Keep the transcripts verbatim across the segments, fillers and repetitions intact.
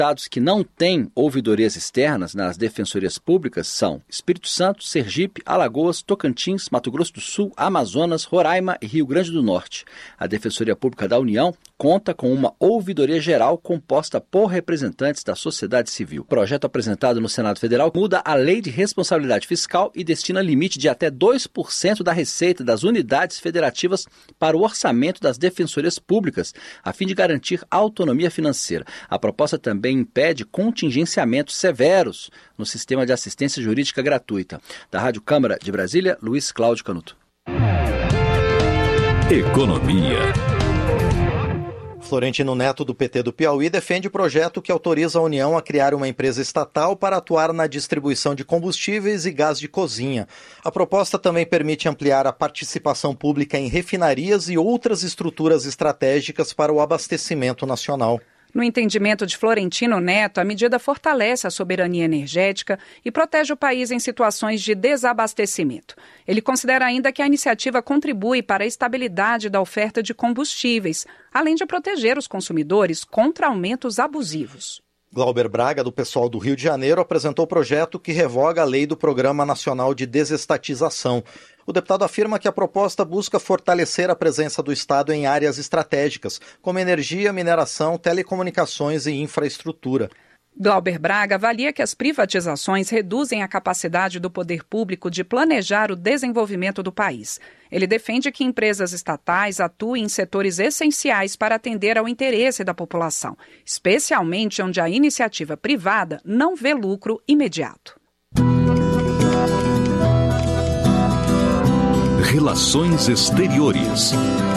estados que não têm ouvidorias externas nas defensorias públicas são Espírito Santo, Sergipe, Alagoas, Tocantins, Mato Grosso do Sul, Amazonas, Roraima e Rio Grande do Norte. A Defensoria Pública da União conta com uma ouvidoria geral composta por representantes da sociedade civil. O projeto apresentado no Senado Federal muda a Lei de Responsabilidade Fiscal e destina limite de até dois por cento da receita das unidades federativas para o orçamento das defensorias públicas, a fim de garantir autonomia financeira. A proposta também impede contingenciamentos severos no sistema de assistência jurídica gratuita. Da Rádio Câmara de Brasília, Luiz Cláudio Canuto. Economia. Florentino Neto, do P T do Piauí, defende o projeto que autoriza a União a criar uma empresa estatal para atuar na distribuição de combustíveis e gás de cozinha. A proposta também permite ampliar a participação pública em refinarias e outras estruturas estratégicas para o abastecimento nacional. No entendimento de Florentino Neto, a medida fortalece a soberania energética e protege o país em situações de desabastecimento. Ele considera ainda que a iniciativa contribui para a estabilidade da oferta de combustíveis, além de proteger os consumidores contra aumentos abusivos. Glauber Braga, do PSOL do Rio de Janeiro, apresentou o projeto que revoga a lei do Programa Nacional de Desestatização. O deputado afirma que a proposta busca fortalecer a presença do Estado em áreas estratégicas, como energia, mineração, telecomunicações e infraestrutura. Glauber Braga avalia que as privatizações reduzem a capacidade do poder público de planejar o desenvolvimento do país. Ele defende que empresas estatais atuem em setores essenciais para atender ao interesse da população, especialmente onde a iniciativa privada não vê lucro imediato. Relações Exteriores.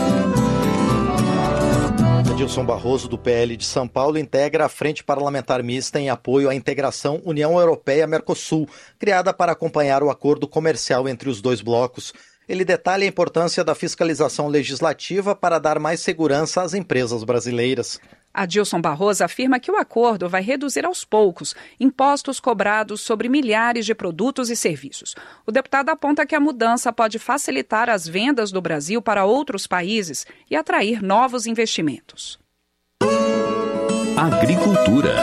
Adilson Barroso, do P L de São Paulo, integra a Frente Parlamentar Mista em apoio à integração União Europeia-Mercosul, criada para acompanhar o acordo comercial entre os dois blocos. Ele detalha a importância da fiscalização legislativa para dar mais segurança às empresas brasileiras. Adilson Barroso afirma que o acordo vai reduzir aos poucos impostos cobrados sobre milhares de produtos e serviços. O deputado aponta que a mudança pode facilitar as vendas do Brasil para outros países e atrair novos investimentos. Agricultura.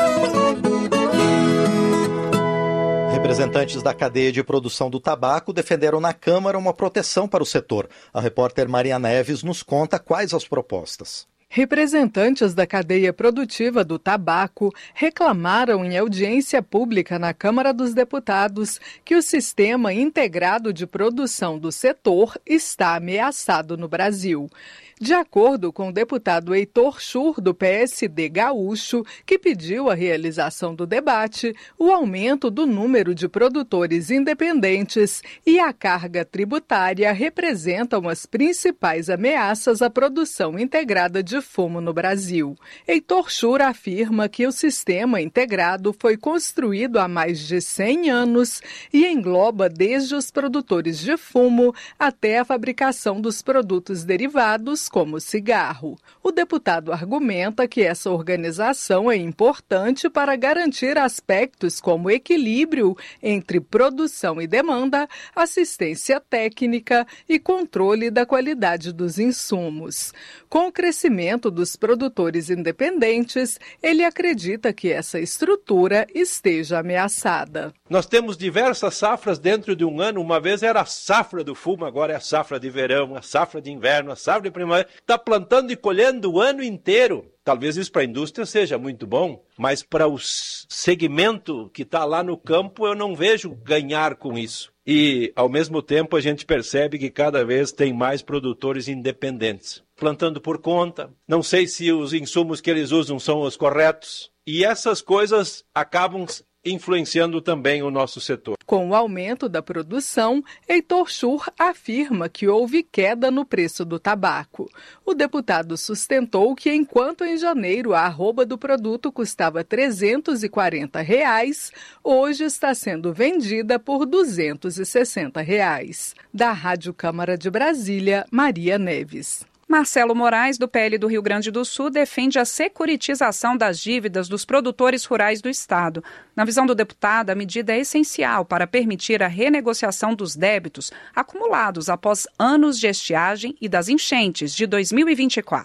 Representantes da cadeia de produção do tabaco defenderam na Câmara uma proteção para o setor. A repórter Maria Neves nos conta quais as propostas. Representantes da cadeia produtiva do tabaco reclamaram em audiência pública na Câmara dos Deputados que o sistema integrado de produção do setor está ameaçado no Brasil. De acordo com o deputado Heitor Schur, do P S D gaúcho, que pediu a realização do debate, o aumento do número de produtores independentes e a carga tributária representam as principais ameaças à produção integrada de fumo no Brasil. Heitor Schur afirma que o sistema integrado foi construído há mais de cem anos e engloba desde os produtores de fumo até a fabricação dos produtos derivados, como o cigarro. O deputado argumenta que essa organização é importante para garantir aspectos como equilíbrio entre produção e demanda, assistência técnica e controle da qualidade dos insumos. Com o crescimento dos produtores independentes, ele acredita que essa estrutura esteja ameaçada. Nós temos diversas safras dentro de um ano. Uma vez era a safra do fumo, agora é a safra de verão, a safra de inverno, a safra de primavera. Está plantando e colhendo o ano inteiro. Talvez isso para a indústria seja muito bom, mas para o segmento que está lá no campo eu não vejo ganhar com isso. E, ao mesmo tempo, a gente percebe que cada vez tem mais produtores independentes, plantando por conta. Não sei se os insumos que eles usam são os corretos. E essas coisas acabam influenciando também o nosso setor. Com o aumento da produção, Heitor Schur afirma que houve queda no preço do tabaco. O deputado sustentou que, enquanto em janeiro a arroba do produto custava trezentos e quarenta reais, hoje está sendo vendida por duzentos e sessenta reais. Da Rádio Câmara de Brasília, Maria Neves. Marcelo Moraes, do P L do Rio Grande do Sul, defende a securitização das dívidas dos produtores rurais do estado. Na visão do deputado, a medida é essencial para permitir a renegociação dos débitos acumulados após anos de estiagem e das enchentes de dois mil e vinte e quatro.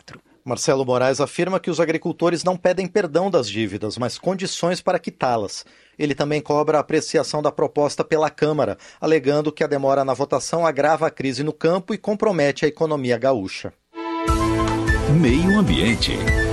Marcelo Moraes afirma que os agricultores não pedem perdão das dívidas, mas condições para quitá-las. Ele também cobra a apreciação da proposta pela Câmara, alegando que a demora na votação agrava a crise no campo e compromete a economia gaúcha. Meio Ambiente.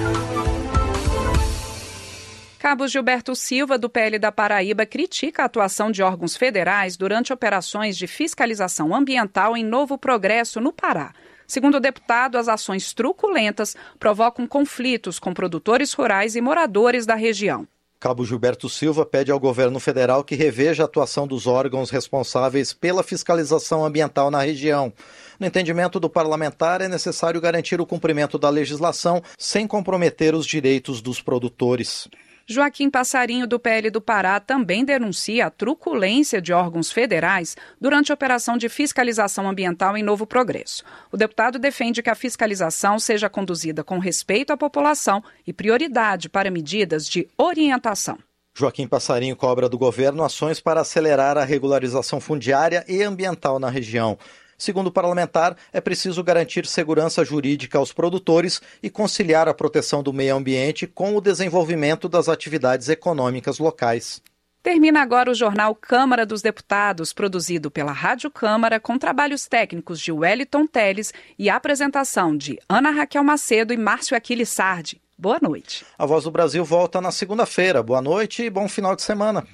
Cabo Gilberto Silva, do P L da Paraíba, critica a atuação de órgãos federais durante operações de fiscalização ambiental em Novo Progresso, no Pará. Segundo o deputado, as ações truculentas provocam conflitos com produtores rurais e moradores da região. Cabo Gilberto Silva pede ao governo federal que reveja a atuação dos órgãos responsáveis pela fiscalização ambiental na região. No entendimento do parlamentar, é necessário garantir o cumprimento da legislação sem comprometer os direitos dos produtores. Joaquim Passarinho, do P L do Pará, também denuncia a truculência de órgãos federais durante a operação de fiscalização ambiental em Novo Progresso. O deputado defende que a fiscalização seja conduzida com respeito à população e prioridade para medidas de orientação. Joaquim Passarinho cobra do governo ações para acelerar a regularização fundiária e ambiental na região. Segundo o parlamentar, é preciso garantir segurança jurídica aos produtores e conciliar a proteção do meio ambiente com o desenvolvimento das atividades econômicas locais. Termina agora o jornal Câmara dos Deputados, produzido pela Rádio Câmara, com trabalhos técnicos de Wellington Teles e apresentação de Ana Raquel Macedo e Márcio Aquiles Sardi. Boa noite. A Voz do Brasil volta na segunda-feira. Boa noite e bom final de semana.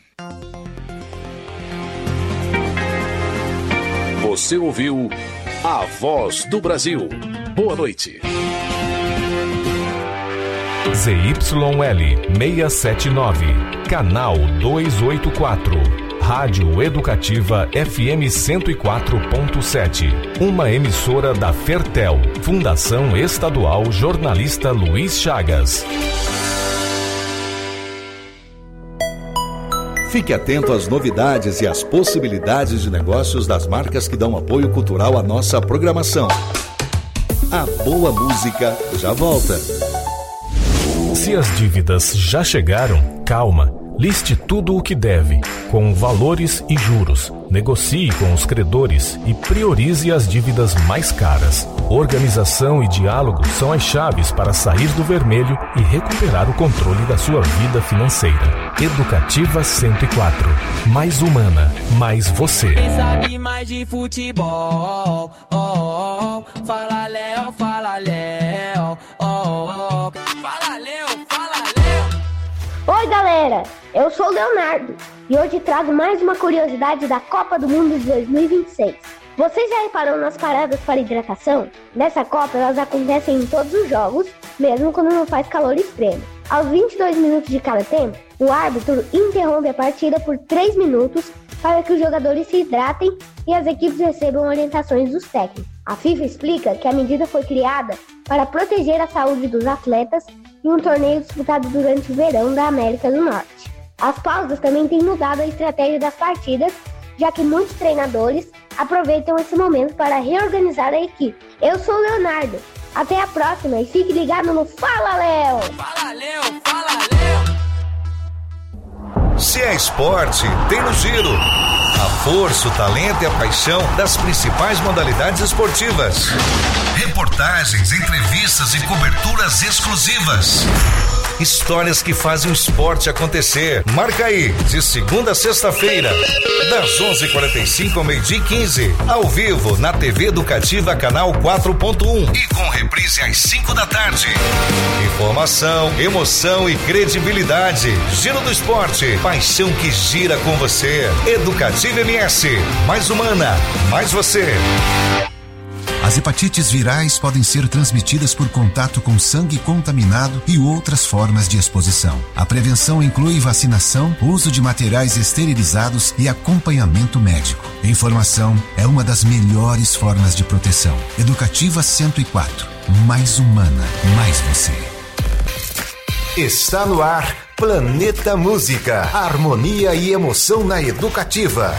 Você ouviu A Voz do Brasil. Boa noite. Z Y L seiscentos e setenta e nove, canal duzentos e oitenta e quatro, Rádio Educativa F M cento e quatro ponto sete, uma emissora da Fertel, Fundação Estadual Jornalista Luiz Chagas. Fique atento às novidades e às possibilidades de negócios das marcas que dão apoio cultural à nossa programação. A boa música já volta. Se as dívidas já chegaram, calma. Liste tudo o que deve, com valores e juros. Negocie com os credores e priorize as dívidas mais caras. Organização e diálogo são as chaves para sair do vermelho e recuperar o controle da sua vida financeira. Educativa cento e quatro. Mais humana, mais você. Quem sabe mais de futebol? Oh, oh, oh. Fala Léo, fala Léo. Oh, oh, oh. Fala Léo, fala Léo. Oi galera, eu sou o Leonardo e hoje trago mais uma curiosidade da Copa do Mundo de dois mil e vinte e seis. Vocês já repararam nas paradas para hidratação? Nessa Copa elas acontecem em todos os jogos, mesmo quando não faz calor extremo. Aos vinte e dois minutos de cada tempo, o árbitro interrompe a partida por três minutos para que os jogadores se hidratem e as equipes recebam orientações dos técnicos. A FIFA explica que a medida foi criada para proteger a saúde dos atletas em um torneio disputado durante o verão da América do Norte. As pausas também têm mudado a estratégia das partidas, já que muitos treinadores aproveitam esse momento para reorganizar a equipe. Eu sou o Leonardo. Até a próxima e fique ligado no Fala Léo! Fala Léo, fala Léo! Se é esporte, tem no Giro. A força, o talento e a paixão das principais modalidades esportivas. Reportagens, entrevistas e coberturas exclusivas. Histórias que fazem o esporte acontecer. Marca aí, de segunda a sexta-feira, das onze e quarenta e cinco ao meio-dia e quinze, ao vivo na T V Educativa Canal quatro ponto um e com reprise às cinco da tarde. Informação, emoção e credibilidade. Giro do Esporte, paixão que gira com você. Educativa M S, mais humana, mais você. As hepatites virais podem ser transmitidas por contato com sangue contaminado e outras formas de exposição. A prevenção inclui vacinação, uso de materiais esterilizados e acompanhamento médico. Informação é uma das melhores formas de proteção. Educativa cento e quatro. Mais humana, mais você. Está no ar Planeta Música. Harmonia e emoção na Educativa.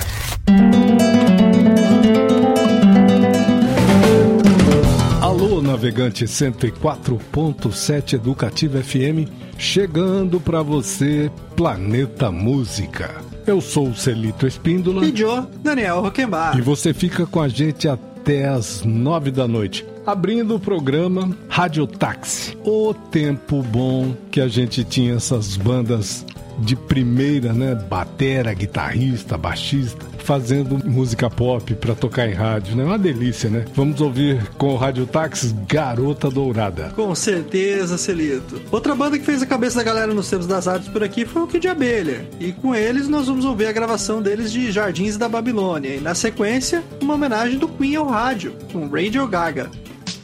Alô, navegante cento e quatro ponto sete Educativa F M, chegando para você, Planeta Música. Eu sou o Celito Espíndola. E Joe, Daniel Roquembar. E você fica com a gente até as nove da noite. Abrindo o programa Rádio Táxi. O tempo bom que a gente tinha essas bandas de primeira, né? Batera, guitarrista, baixista, fazendo música pop para tocar em rádio, né? Uma delícia, né? Vamos ouvir com o Rádio Táxi Garota Dourada. Com certeza, Celito. Outra banda que fez a cabeça da galera nos tempos das artes por aqui foi o Kid Abelha. E com eles nós vamos ouvir a gravação deles de Jardins da Babilônia. E na sequência, uma homenagem do Queen ao rádio, com Radio Gaga.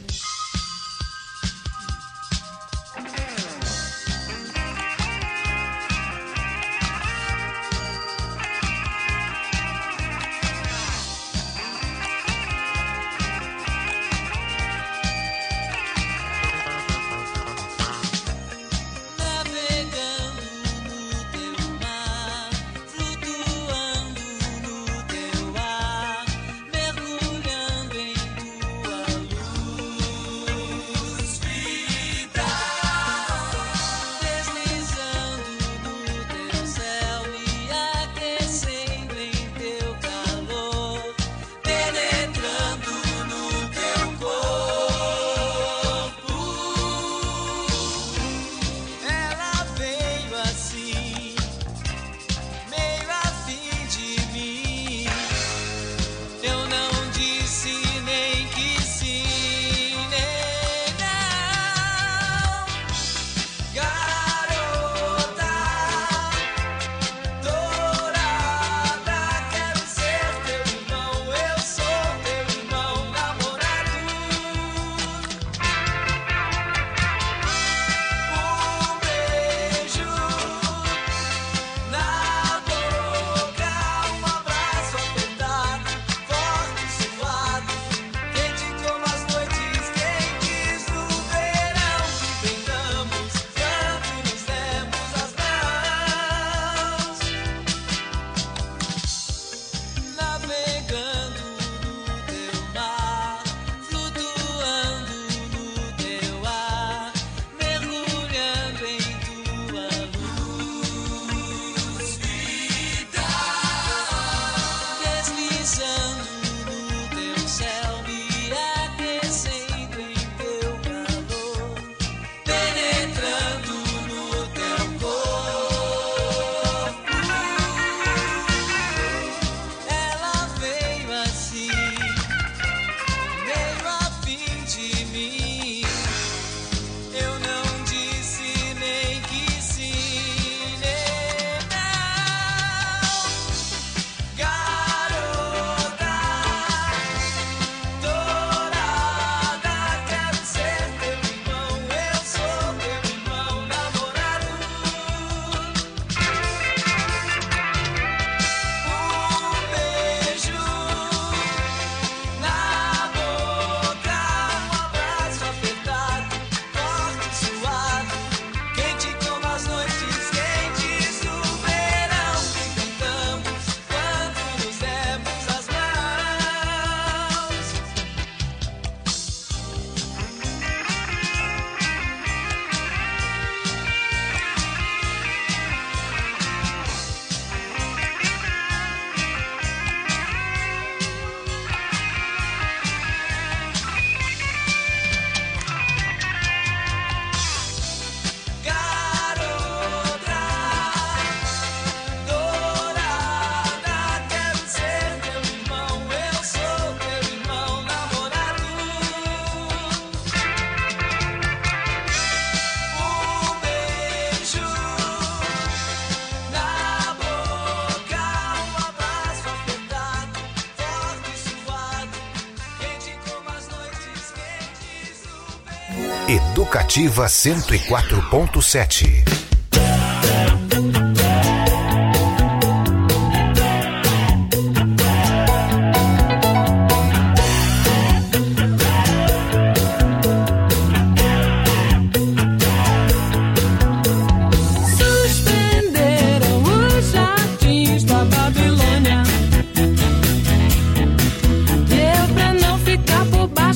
Educativa cento e quatro ponto sete.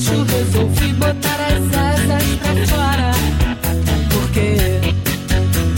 Resolvi botar as asas pra fora, porque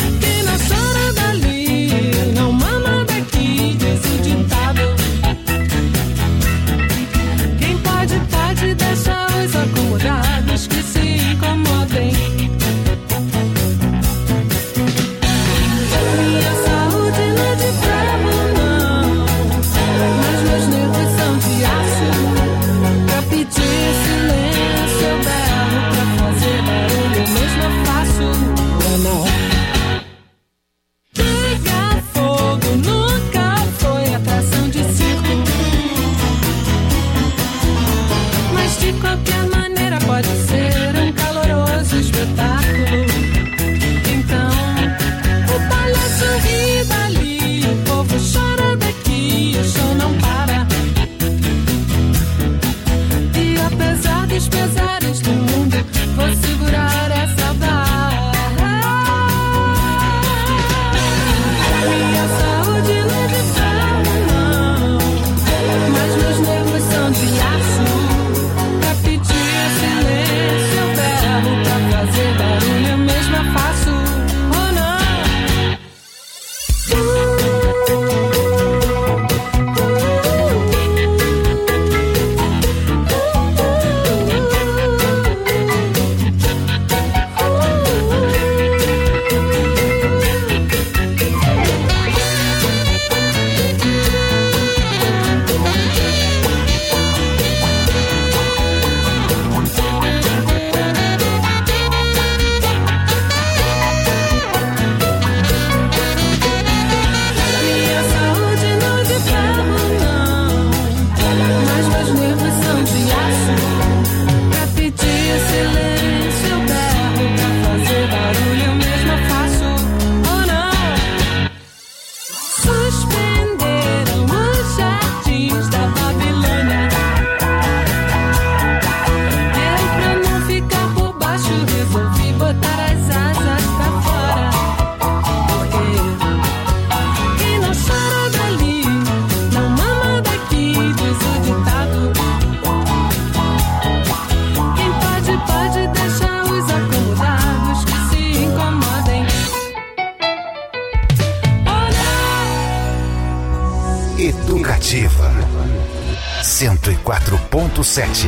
Educativa cento e quatro ponto sete.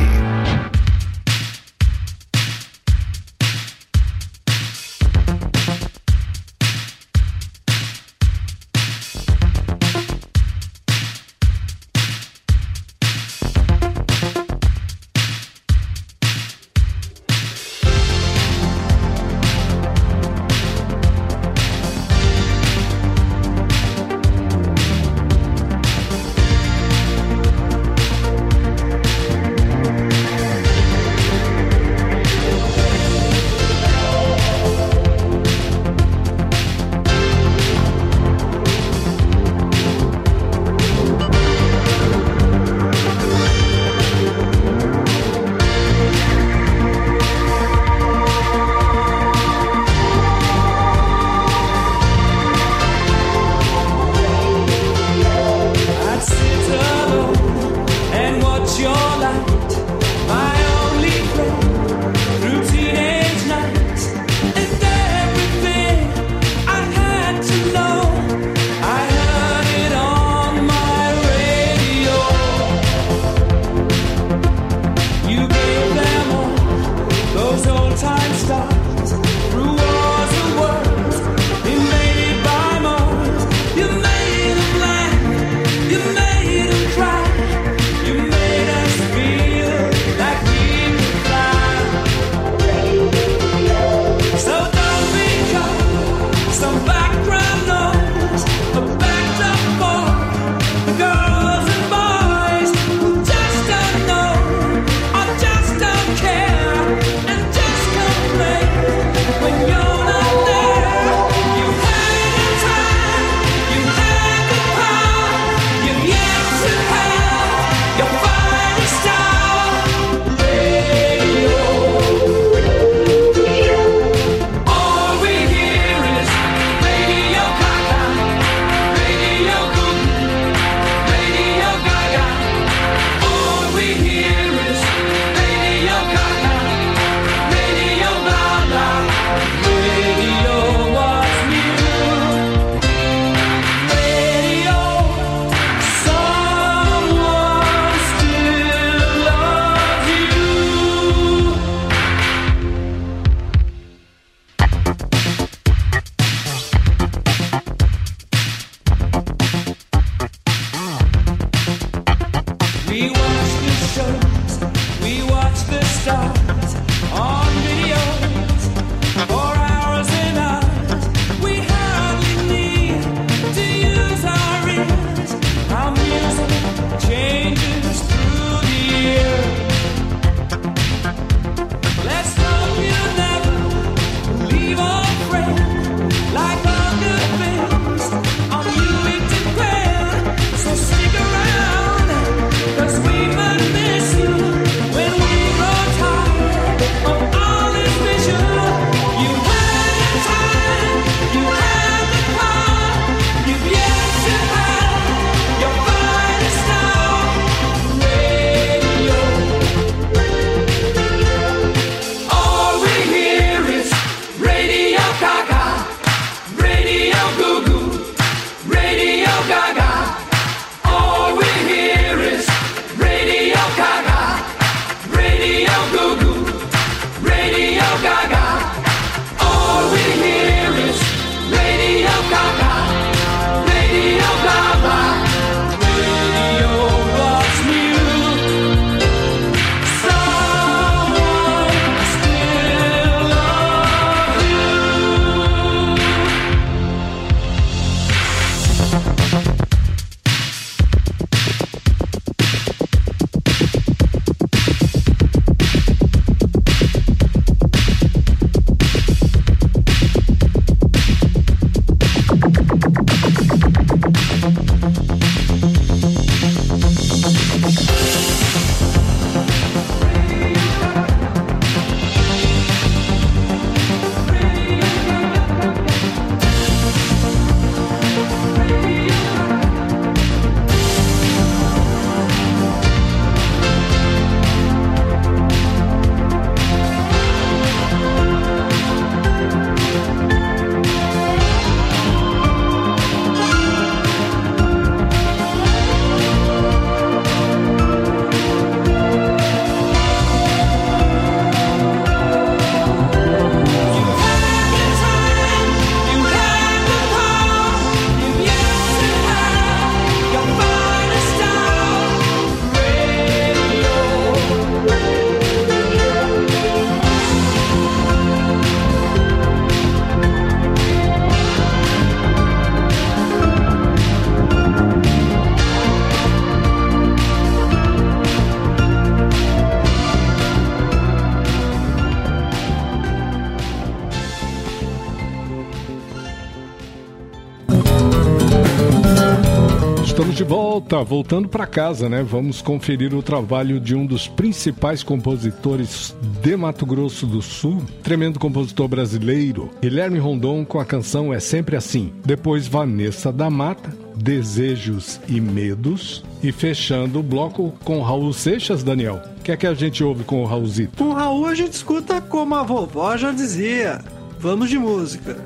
Estamos de volta, voltando para casa, né? Vamos conferir o trabalho de um dos principais compositores de Mato Grosso do Sul, tremendo compositor brasileiro, Guilherme Rondon, com a canção É Sempre Assim. Depois Vanessa da Mata, Desejos e Medos. E fechando o bloco com Raul Seixas, Daniel. O que é que a gente ouve com o Raulzito? Com o Raul a gente escuta como a vovó já dizia. Vamos de música.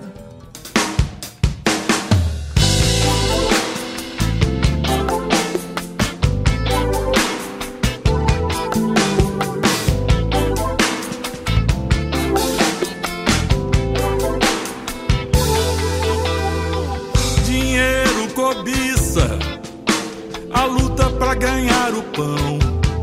A luta pra ganhar o pão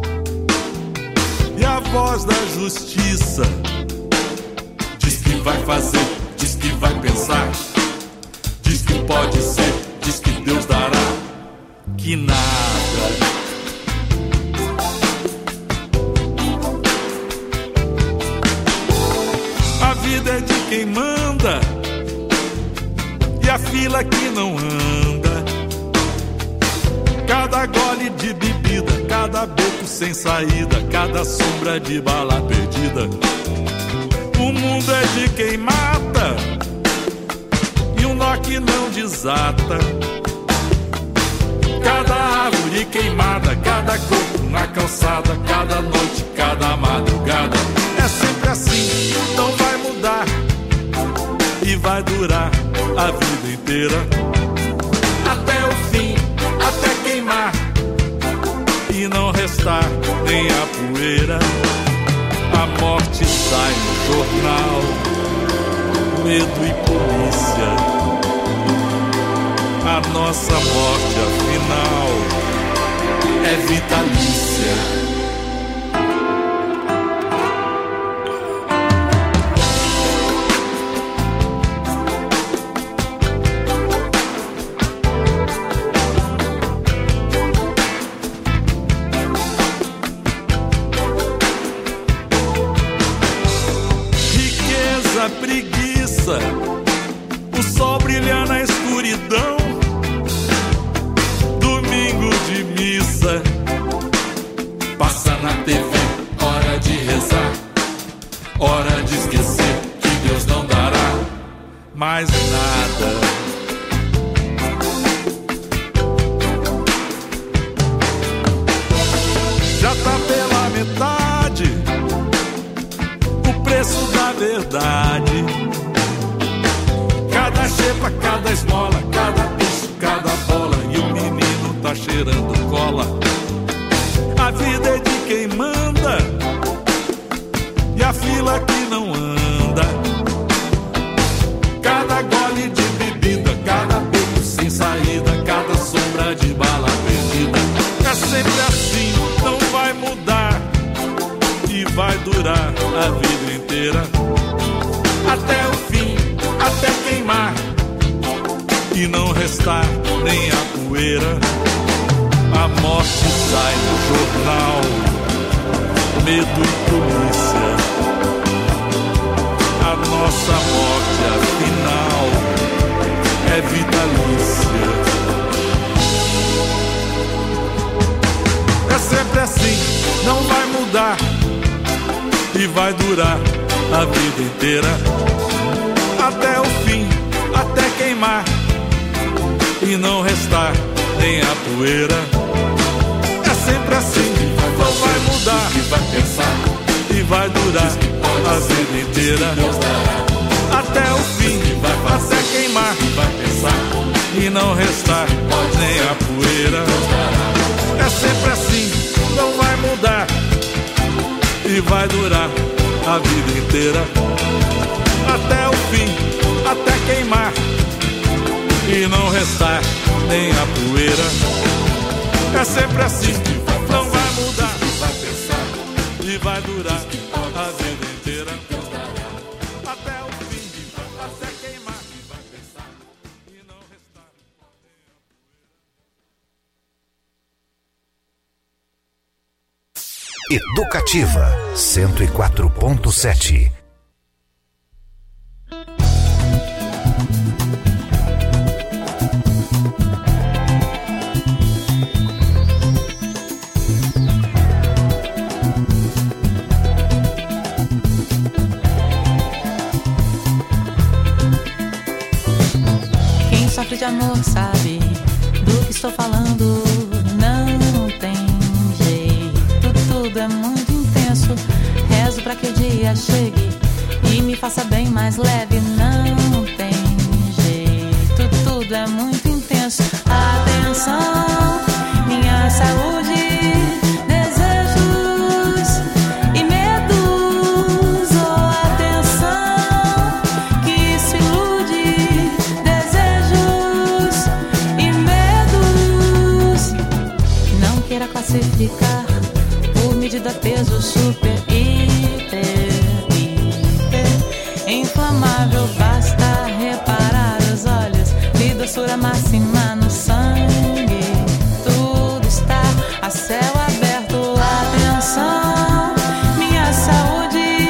e a voz da justiça diz que vai fazer, diz que vai pensar, diz que pode ser, diz que Deus dará, que nada. A vida é de quem manda e a fila que não anda. Cada gole de bebida, cada beco sem saída, cada sombra de bala perdida. O mundo é de quem mata e um nó que não desata. Cada árvore queimada, cada corpo na calçada, cada noite, cada madrugada. É sempre assim, não vai mudar e vai durar a vida inteira. Até o fim, até queimar e não restar nem a poeira. A morte sai no jornal, medo e polícia. A nossa morte, afinal, é vitalícia. Preguiça, o sol brilha na escuridão. Domingo de missa, passa na T V, hora de rezar, hora de esquecer que Deus não dará mais nada. Já tá pela metade o preço da verdade. Cada xepa, cada esmola, cada bicho, cada bola, e o menino tá cheirando cola. A vida é de quem manda e a fila que não anda. Cada gole de bebida, cada beco sem saída, cada sombra de bala perdida. É sempre assim, não vai mudar e vai durar a vida inteira. Até o fim, até queimar e não restar nem a poeira. A morte sai no jornal, medo e polícia. A nossa morte, afinal, é vitalícia. É sempre assim, não vai mudar e vai durar a vida inteira. Até o fim, até queimar e não restar nem a poeira. É sempre assim, não vai mudar e vai durar a vida inteira. Até o fim, até queimar e não restar nem a poeira. É sempre assim, não vai mudar e vai durar a vida inteira. Até o fim, até queimar e não restar nem a poeira. É sempre assim, não vai mudar e vai durar a vida inteira. Até o fim, até queimar e não restar. Educativa cento e quatro ponto sete. amor sabe do que estou falando. Não tem jeito, tudo é muito intenso. Rezo pra que o dia chegue e me faça bem mais leve. Não tem jeito, tudo é muito intenso. Atenção, minha saúde, desejos e medos. Oh, atenção, que isso ilude. Desejos e medos. Não queira classificar por medida, peso, super, hiper, hiper inflamável. Basta reparar os olhos de doçura máxima no sangue. Tudo está a céu aberto. Atenção, minha saúde,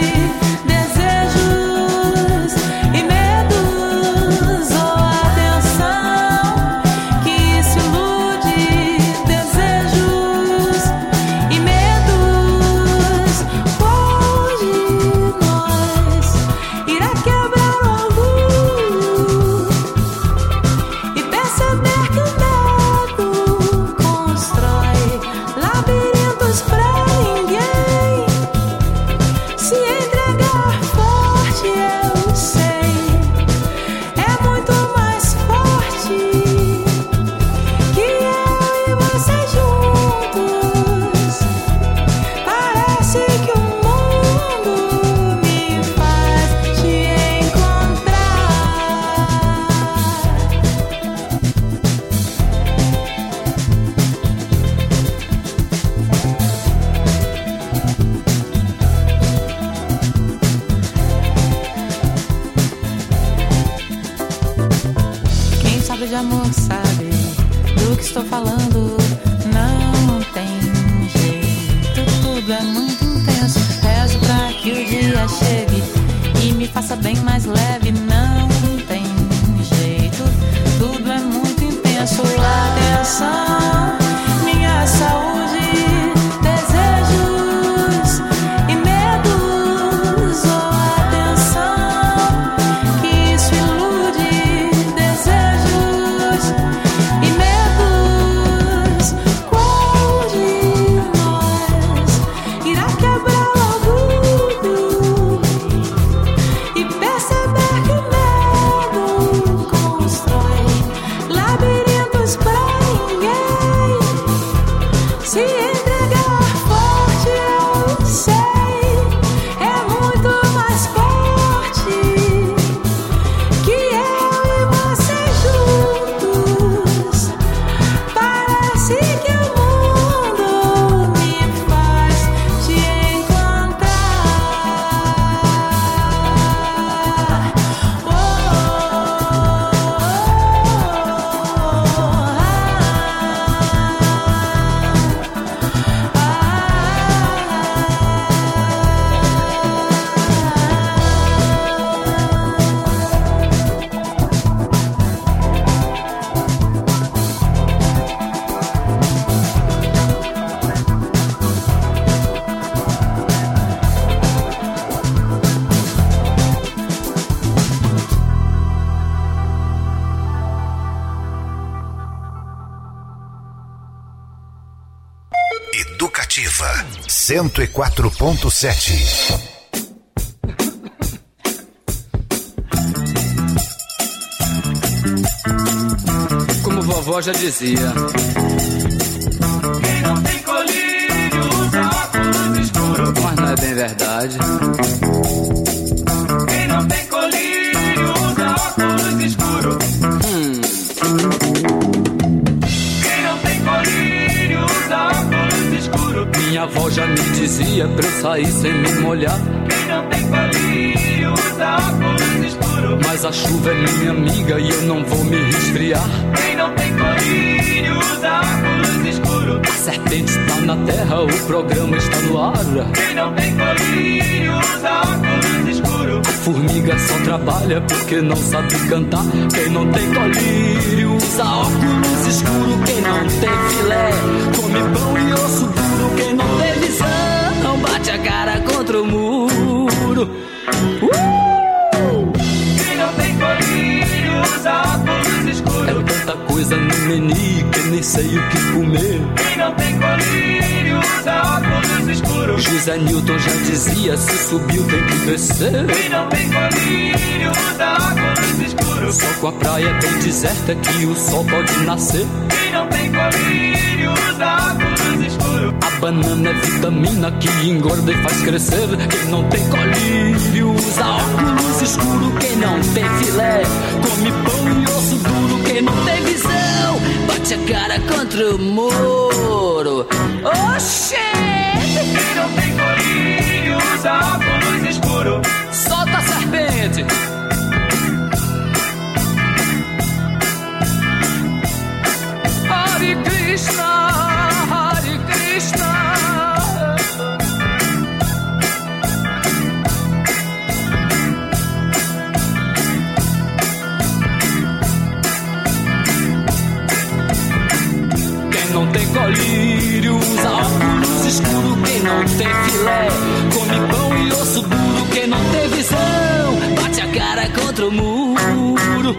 desejos e medos. Oh, atenção, que isso ilude. Desejos e medos. Qual de nós irá quebrar o orgulho e perceber que o medo constrói labirintos pra ninguém se entregar forte? Eu sei, é muito mais forte que eu e você juntos. Parece que o mundo me faz te encontrar. Quem sabe de amor sabe do que estou falando. Não tem jeito, tudo é muito intenso. Rezo pra que o dia chegue e me faça bem mais leve. Não tem jeito, tudo é muito intenso. Atenção, minha saúde, desejos e medos. Oh, atenção, que isso ilude. Desejos e medos. Qual de nós irá quebrar o orgulho e perceber que o medo constrói labirintos pra ninguém se entregar forte? Eu sei, é muito mais forte que eu e você juntos. Parece que o mundo me faz te encontrar. Educativa cento e quatro ponto sete. Como vovó já dizia, Quem não tem colírio usa óculos escuros. mas não é bem verdade. Quem não tem colírio usa óculos escuros. Hum, Quem não tem colírio usa óculos escuros. minha avó já me dizia pra eu sair sem me molhar. Quem não tem colírio usa óculos escuros. Mas a chuva é minha amiga e eu não vou me resfriar. Quem não tem colírio usa óculos escuros. A serpente está na terra, o programa está no ar. Quem não tem colírio usa óculos escuros. A formiga só trabalha porque não sabe cantar. Quem não tem colírio usa óculos escuros. Quem não tem filé come pão e osso duro. Quem não tem visão bate a cara contra o muro. Uh! Quem não tem colírio usa óculos escuros. É tanta coisa no menu que nem sei o que comer. Quem não tem colírio usa óculos escuros. José Newton já dizia, se subiu tem que descer. Quem não tem colírio usa óculos escuros. Só com a praia bem deserta que o sol pode nascer. Quem não tem colírio usa óculos escuros. A banana é vitamina que engorda e faz crescer. Quem não tem colírio usa óculos escuros. Quem não tem filé come pão e osso duro. Quem não tem visão bate a cara contra o muro. Oxê! Quem não tem colírio usa óculos escuros. Solta a serpente! Hare Krishna, Hare Krishna. Quem não tem colírio usa óculos escuros. Quem não tem filé come pão e osso duro. Quem não tem visão bate a cara contra o muro.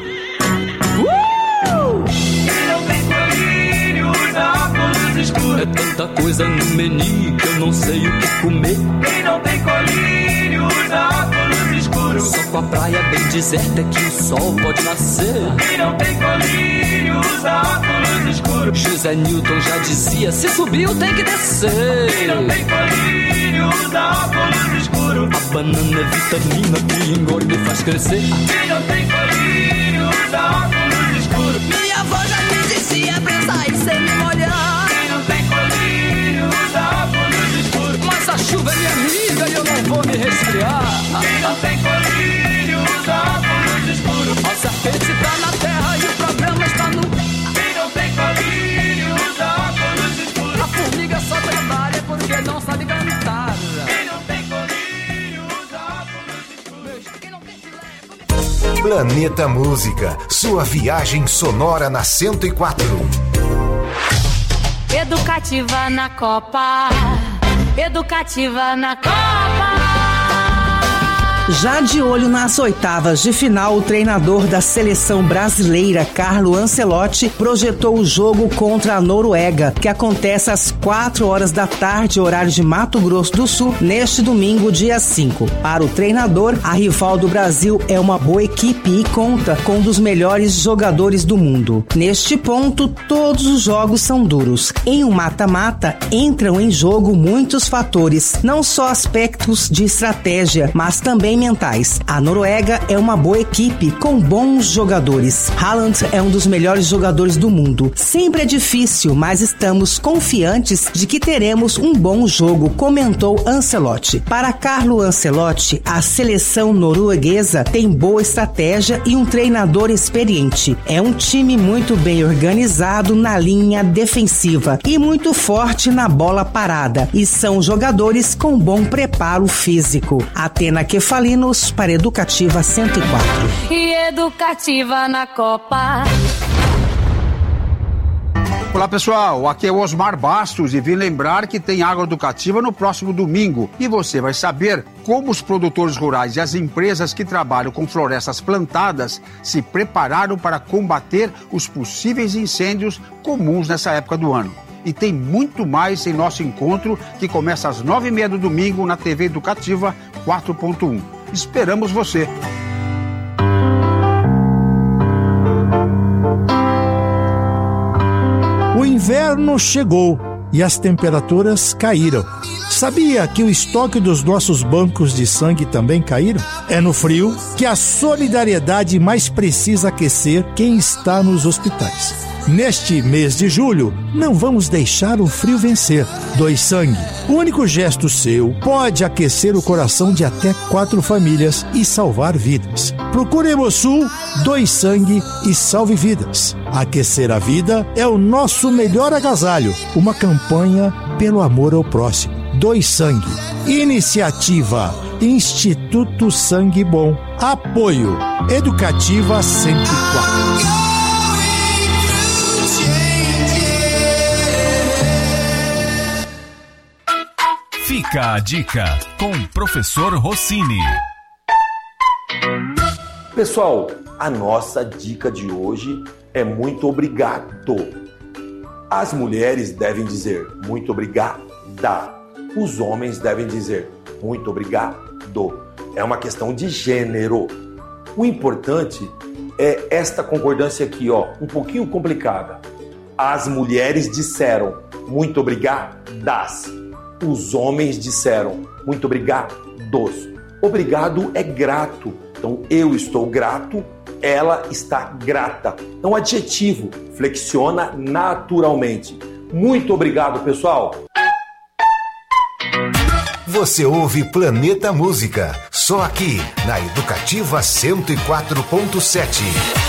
Uh! Quem não tem colírio usa óculos escuros. É tanta coisa no menu que eu não sei o que comer. Quem não tem colírio usa óculos escuros. Só com a praia bem deserta que o sol pode nascer. Quem não tem colírio usa óculos escuros. José Newton já dizia, se subiu tem que descer. Quem não tem colírio usa óculos escuros. A banana é vitamina que engorda e faz crescer. Quem não tem colírio usa óculos escuros. Minha avó já me dizia, pensa e sem me molhar. Quem não tem colírio usa óculos escuros. Mas a chuva é minha amiga e eu não vou me resfriar. Quem não tem colírio usa óculos escuros. A serpente tá na terra e o problema está no... Quem não tem colírio usa óculos escuros. A formiga só trabalha porque não sabe cantar. Quem não tem colírio usa óculos escuros. Quem não tem filé... Planeta Música, sua viagem sonora na cento e quatro. Educativa na Copa, educativa na Copa. Já de olho nas oitavas de final, o treinador da seleção brasileira, Carlo Ancelotti, projetou o jogo contra a Noruega, que acontece às quatro horas da tarde, horário de Mato Grosso do Sul, neste domingo, dia cinco. Para o treinador, a rival do Brasil é uma boa equipe e conta com um dos melhores jogadores do mundo. Neste ponto, todos os jogos são duros. Em um mata-mata, entram em jogo muitos fatores, não só aspectos de estratégia, mas também mentais. A Noruega é uma boa equipe com bons jogadores. Haaland é um dos melhores jogadores do mundo. Sempre é difícil, mas estamos confiantes de que teremos um bom jogo, comentou Ancelotti. Para Carlo Ancelotti, a seleção norueguesa tem boa estratégia e um treinador experiente. É um time muito bem organizado na linha defensiva e muito forte na bola parada, e são jogadores com bom preparo físico. Atena Kefali para Educativa cento e quatro. E educativa na Copa. Olá pessoal, aqui é o Osmar Bastos e vim lembrar que tem Agroeducativa no próximo domingo e você vai saber como os produtores rurais e as empresas que trabalham com florestas plantadas se prepararam para combater os possíveis incêndios comuns nessa época do ano. E tem muito mais em nosso encontro que começa às nove e meia do domingo na T V Educativa quatro ponto um. Esperamos você! O inverno chegou e as temperaturas caíram. Sabia que o estoque dos nossos bancos de sangue também caíram? É no frio que a solidariedade mais precisa aquecer quem está nos hospitais. Neste mês de julho, não vamos deixar o frio vencer. Doe sangue. O único gesto seu pode aquecer o coração de até quatro famílias e salvar vidas. Procure Hemosul, doe sangue e salve vidas. Aquecer a vida é o nosso melhor agasalho. Uma campanha pelo amor ao próximo. Doe sangue. Iniciativa Instituto Sangue Bom. Apoio Educativa cento e quatro. Fica a dica com o professor Rossini. Pessoal, a nossa dica de hoje é muito obrigado. As mulheres devem dizer muito obrigada. Os homens devem dizer muito obrigado. É uma questão de gênero. O importante é esta concordância aqui, ó, um pouquinho complicada. As mulheres disseram muito obrigadas. Os homens disseram muito obrigados. Obrigado é grato. Então, eu estou grato, ela está grata. Então, adjetivo flexiona naturalmente. Muito obrigado, pessoal. Você ouve Planeta Música, só aqui na Educativa cento e quatro ponto sete.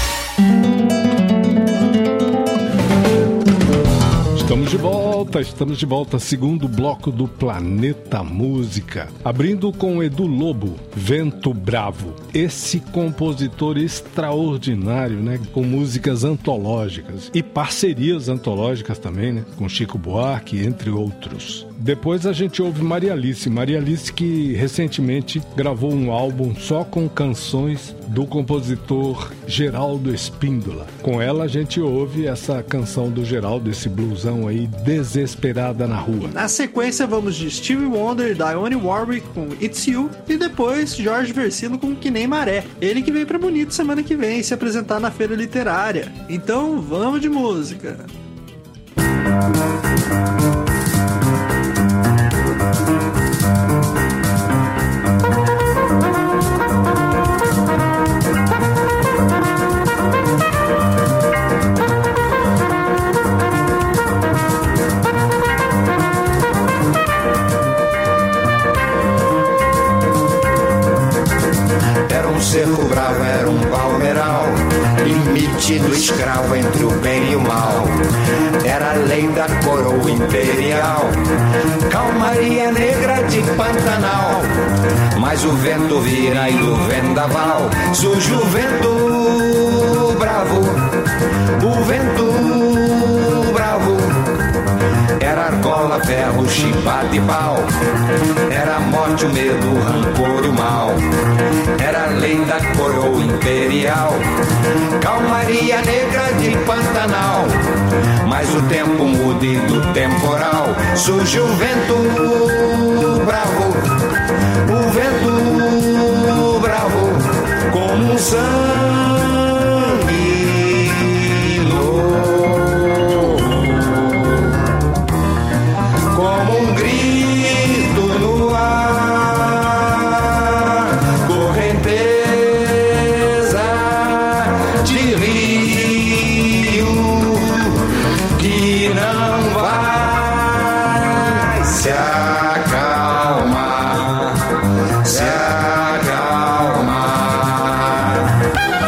Estamos de volta, estamos de volta, segundo bloco do Planeta Música. Abrindo com Edu Lobo, Vento Bravo. Esse compositor extraordinário, né? Com músicas antológicas e parcerias antológicas também, né? Com Chico Buarque, entre outros. Depois a gente ouve Maria Alice. Maria Alice que recentemente gravou um álbum só com canções do compositor Geraldo Espíndola. Com ela a gente ouve essa canção do Geraldo, esse bluesão aí, Desesperada na Rua. Na sequência vamos de Stevie Wonder, Dionne Warwick com It's You e depois Jorge Versilo com Que Nem Maré. Ele que vem pra Bonito semana que vem se apresentar na Feira Literária. Então vamos de música. Cerro bravo era um palmeiral, limite do escravo entre o bem e o mal. Era a lei da coroa imperial, calmaria negra de Pantanal. Mas o vento vira e do vendaval surge o vento bravo, o vento bravo. Era argola, ferro, chibata e pau. Era a morte, o medo, o rancor e o mal. Era a lei da coroa imperial, calmaria negra de Pantanal. Mas o tempo muda e do temporal surge o vento bravo, o vento bravo, como um sangue novo, como um grito no ar, correnteza de rio que não vai se acalmar, se acalmar.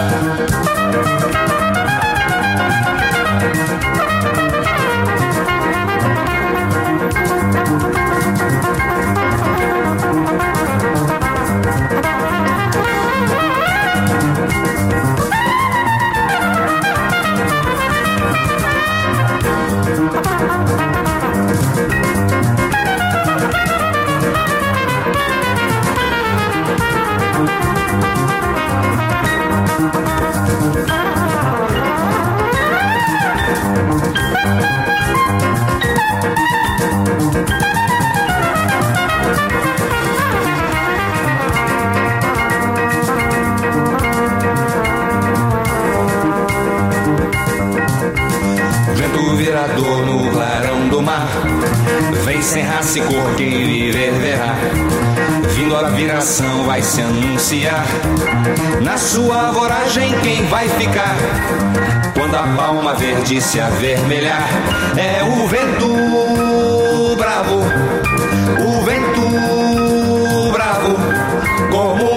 Vento virador no clarão do mar, vem sem raça e cor quem viver verá. Vindo a viração vai se anunciar, na sua voragem quem vai ficar. Quando a palma verde se avermelhar, é o vento bravo, o vento bravo, como um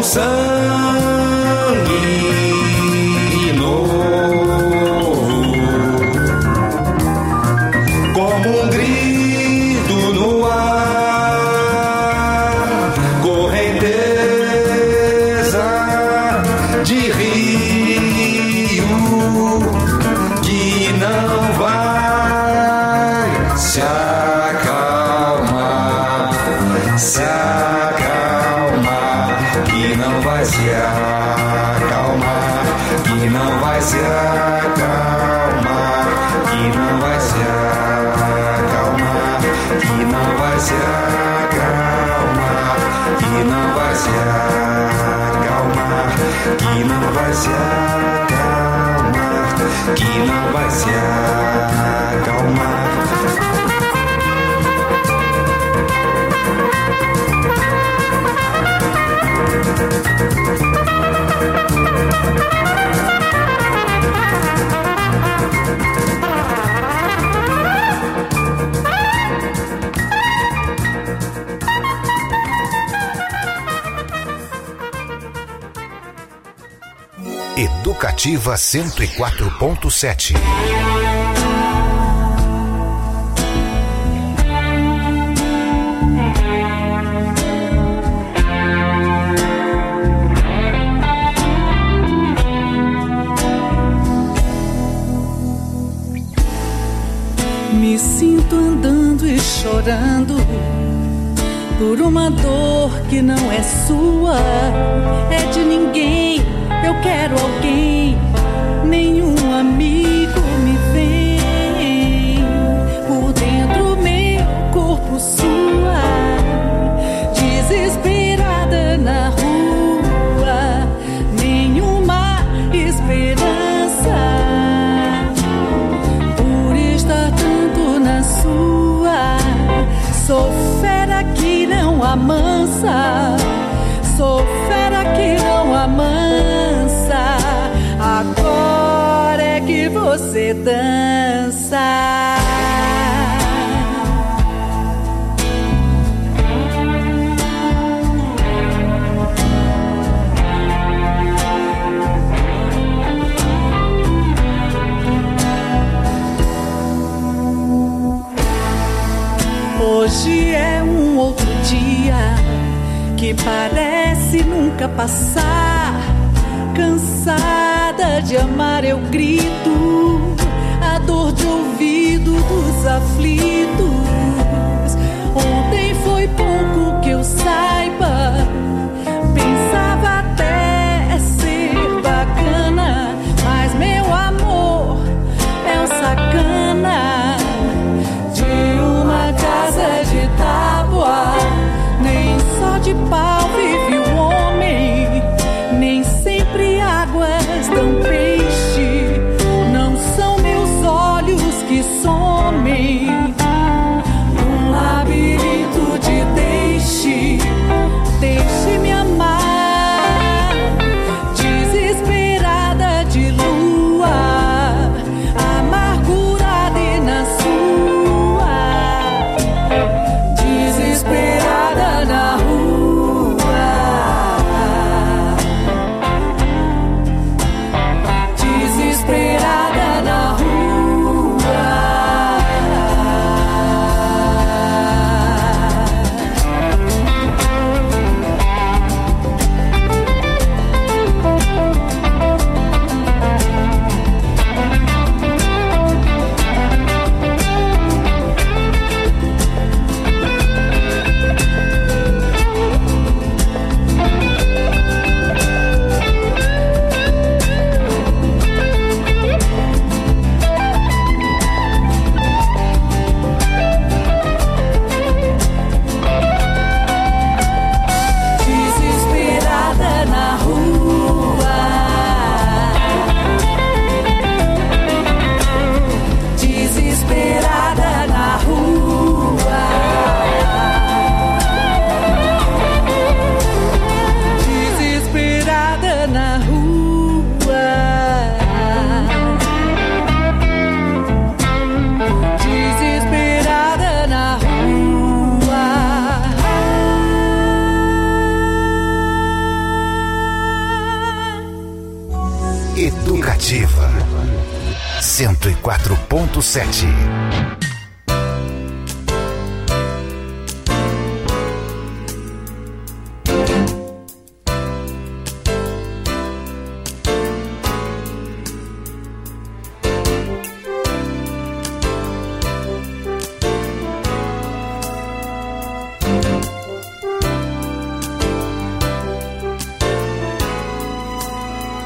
sangue novo, como um grito no ar, correnteza de rio que não vai se acalmar, se acalmar, que não vai acalmar, que não vai se acalmar, que não vai se acalmar, que não vai se acalmar. Educativa cento e quatro ponto sete. Me sinto andando e chorando por uma dor que não é sua, é de ninguém. Eu quero alguém, nenhum amigo me vem. Por dentro meu corpo sua, desesperada na rua, nenhuma esperança. Por estar tanto na sua, sou fera que não amansa, sou fera que não amansa. Agora é que você dança. Hoje é um outro dia que parece nunca passar. Cansada de amar eu grito a dor de ouvido dos aflitos. Ontem foi pouco que eu saiba, pensava até ser bacana, mas meu amor é um sacana. De uma casa de tábua, nem só de pau vive o homem, nem sempre águas dão peixe, não são meus olhos que somem. Um labirinto de deixe, deixe-me amar, desesperada de lua, amargurada e na sua, desesperada na rua. Desesperada na rua. Desesperada na rua. Desesperada na rua. Desesperada na rua. Desesperada na rua. Educativa cento e quatro ponto sete.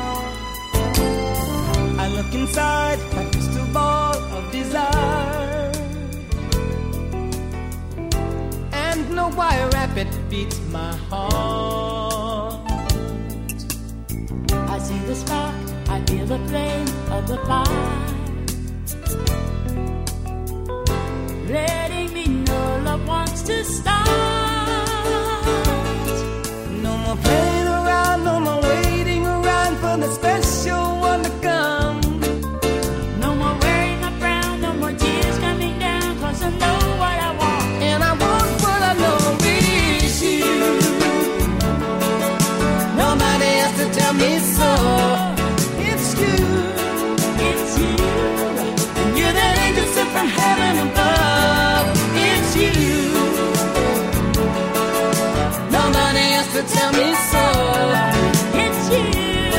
I look inside my crystal ball of desire. why rapid beats my heart. I see the spark, I feel the flame of the fire, letting me know love wants to start. No more playing around, no more waiting around for the special one to come. No more wearing a frown, no more tears coming down, cause I know what I want, and I want what I know is you. Nobody has to tell me so. It's you, it's you. You're that angel sent from heaven above. It's you. Nobody has to tell me so. It's you.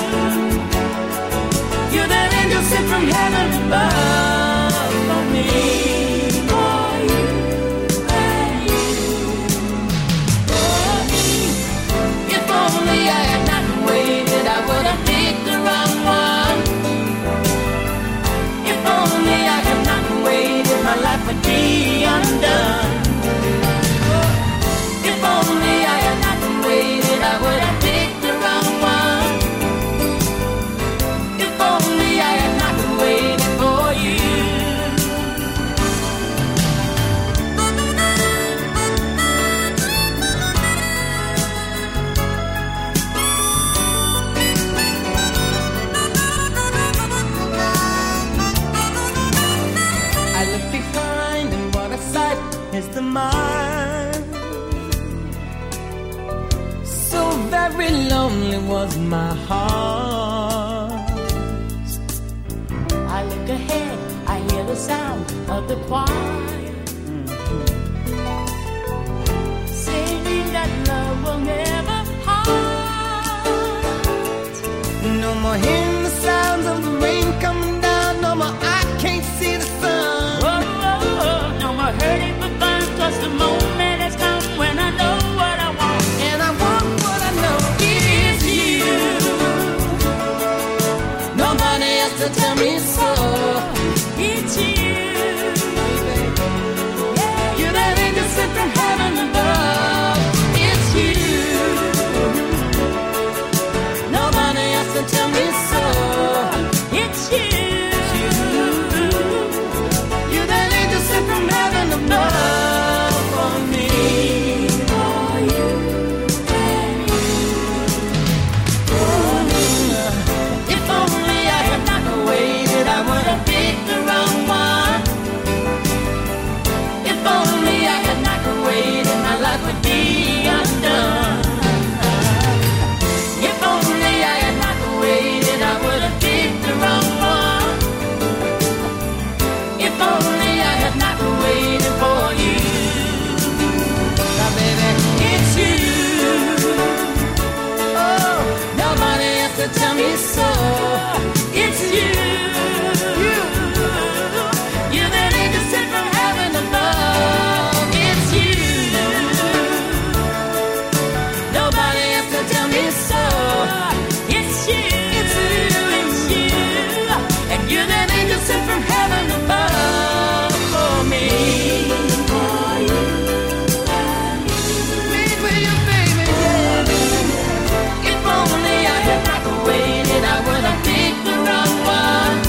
You're that angel sent from heaven above for me. For you and you. For me. If only I had not waited, I would have picked the wrong one. If only I had not waited, my life would be undone. If only I had not waited, I would have picked the wrong one. If only I had not waited for you. I look behind and what a sight is the mind. So very lonely was my heart. I look ahead, I hear the sound of the choir, singing that love will never part. No more hearing the sounds of the rain coming down. No more I can't see the sun. Oh, oh, oh. No more hurting for fun, cause the moment has come when I know what I want, and I want what I know is you. Nobody has to tell me so. It's you. You're that angel sent from heaven above. It's you. Nobody has to tell me so. It's you. You're that angel sent from heaven above for me. For you and you. For me. If only I had not waited, I would have picked the wrong one. If only I had not waited, my life would be undone. If only I had not waited, I would have picked the wrong one. If only I had not waited for you. Now baby, it's you. Oh, nobody has to tell me so. It's you. You. You're that angel sent from heaven above. It's you. Nobody has to tell me so. It's you. It's you. It's you. And you're that angel sent from heaven above for me. For you. Wait for you, baby, yeah. If only I had not waited, I would have picked the wrong one.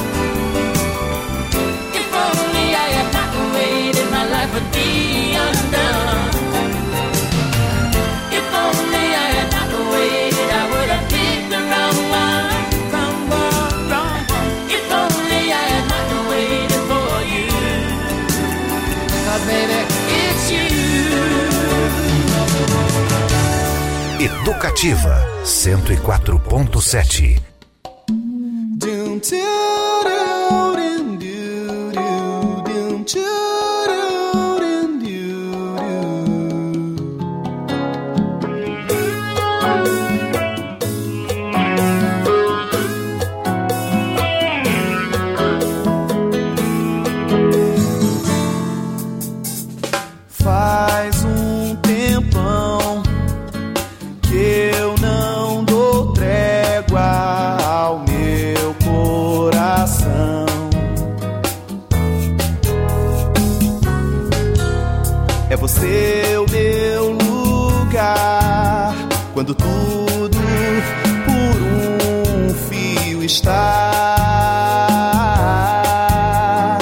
If only I had not waited, my life would be undone. If only I had not waited, I would have picked the wrong one. Wrong one, wrong one. If only I had not waited for you. 'Cause baby, it's you. Educativa cento e quatro ponto sete. Doom, doo, doo, doo, doo, doo, doom, doo, doo, doo, Faz um tempão que eu não dou trégua ao meu coração. É você o meu quando tudo por um fio está.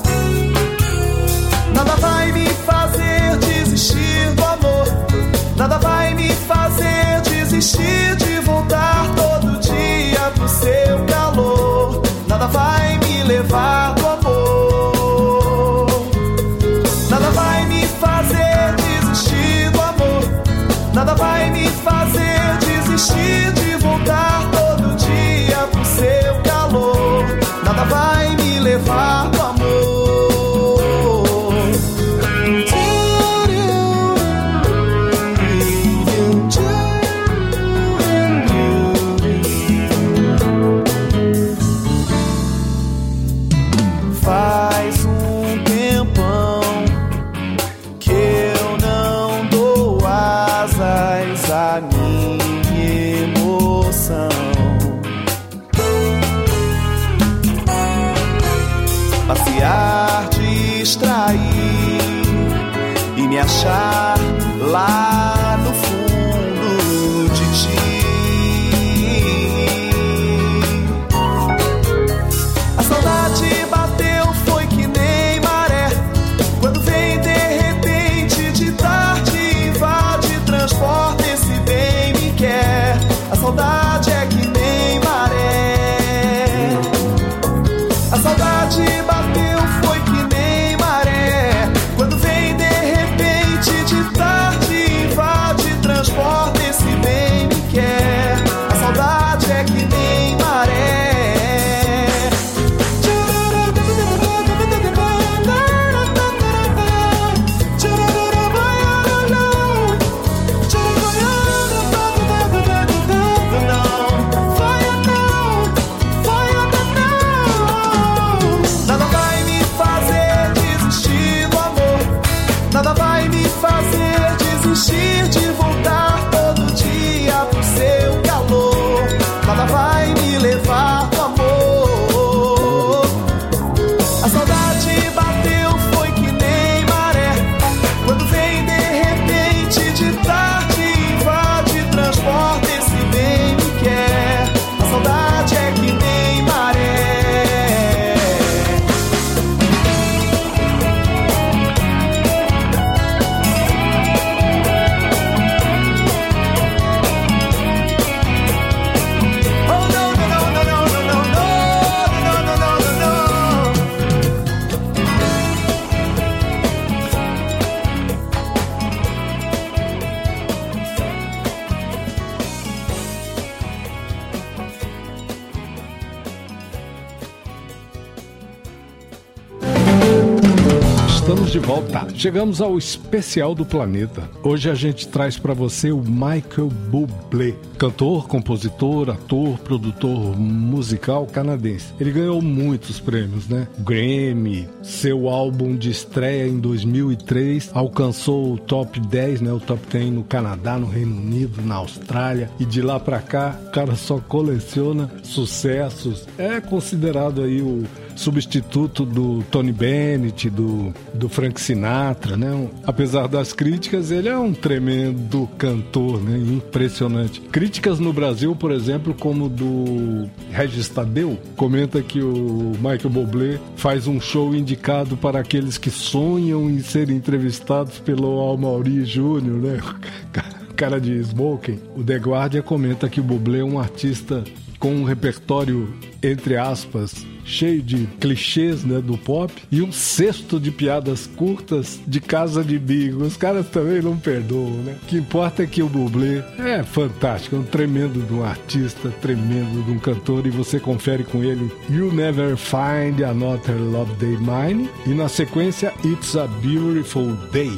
Nada vai me fazer desistir do amor, nada vai me fazer desistir de voltar todo dia pro seu calor. Nada vai me levar do amor, nada vai me fazer desistir do amor, nada vai me fazer desistir de voltar todo dia pro seu calor. Nada vai me levar do amor. Faz um tempão que eu não dou asas à minha emoção. Passear, distrair e me achar lá no fundo de ti. A saudade bateu, foi que nem maré, quando vem de repente, de tarde, invade, transporta, esse bem me quer. A saudade é que nem maré, a saudade bateu, foi que nem maré, quando vem de repente, de tarde, invade, transporta, esse bem me quer. A saudade é que nem maré. Nada vai me fazer desistir do amor, nada vai me fazer desistir de voltar todo dia pro seu calor. Nada vai me levar do amor. A saudade bateu, foi que nem maré, quando vem de repente, de tarde, invade, transporta, esse bem me quer. A saudade é que nem maré. Oh, no, no, no, no, no, no, no, no, no, no, no, no, no. Estamos de volta. Chegamos ao especial do planeta. Hoje a gente traz para você o Michael Bublé, cantor, compositor, ator, produtor musical canadense. Ele ganhou muitos prêmios, né? Grammy, seu álbum de estreia em dois mil e três alcançou o top dez, né? O top dez no Canadá, no Reino Unido, na Austrália, e de lá para cá o cara só coleciona sucessos. É considerado aí o substituto do Tony Bennett, do, do Frank Sinatra, né? Um, apesar das críticas, ele é um tremendo cantor, né? Impressionante. Críticas no Brasil, por exemplo, como do Regis Tadeu, comenta que o Michael Bublé faz um show indicado para aqueles que sonham em ser entrevistados pelo Amaury Júnior, né? Cara de smoking. O The Guardian comenta que o Bublé é um artista com um repertório, entre aspas, cheio de clichês, né, do pop, e um cesto de piadas curtas de casa de bingo. Os caras também não perdoam, né? O que importa é que o Bublé é fantástico, é um tremendo de um artista, tremendo de um cantor, e você confere com ele You Never Find Another Love Day Mine, e na sequência It's a Beautiful Day.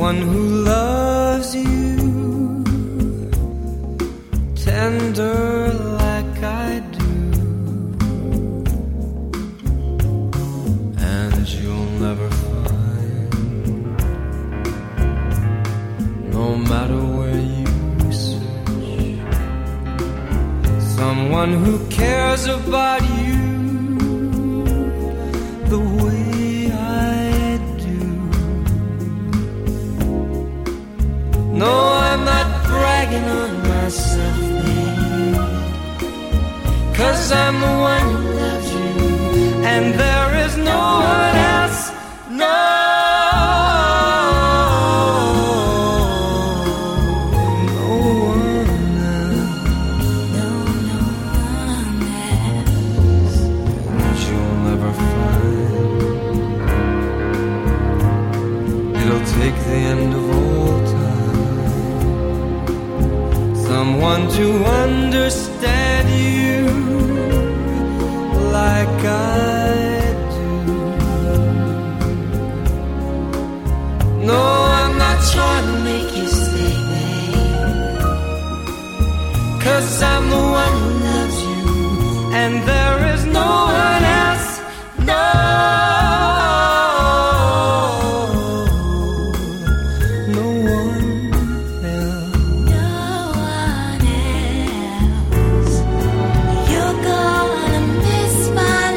Someone who loves you tender like I do, and you'll never find, no matter where you search, someone who cares about you the way I do. No, I'm not bragging on myself, babe, 'cause I'm the one who loves you, and there is no one else, no, no one else, no, no one else, that you'll never find. It'll take the end of all time, someone to understand